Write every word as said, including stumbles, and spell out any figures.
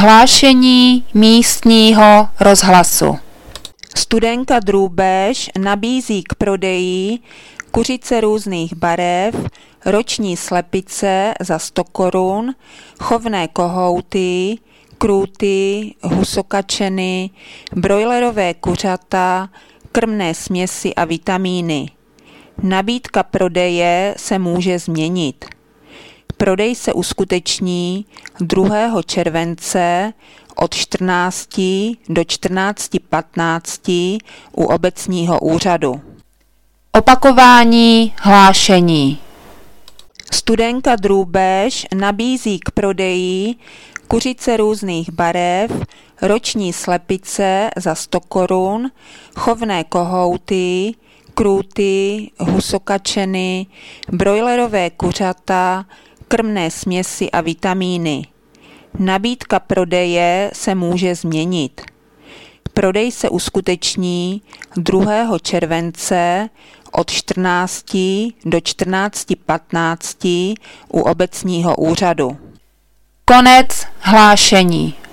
Hlášení místního rozhlasu. Studenka Drůbež nabízí k prodeji kuřice různých barev, roční slepice za sto korun, chovné kohouty, krůty, husokačeny, brojlerové kuřata, krmné směsi a vitamíny. Nabídka prodeje se může změnit. Prodej se uskuteční druhého července od čtrnácti do čtrnácti patnácti u obecního úřadu. Opakování hlášení. Studenka Drůbež nabízí k prodeji kuřice různých barev, roční slepice za sto korun, chovné kohouty, krůty, husokačeny, brojlerové kuřata, krmné směsi a vitamíny. Nabídka prodeje se může změnit. Prodej se uskuteční druhého července od čtrnácti do čtrnácti patnácti u obecního úřadu. Konec hlášení.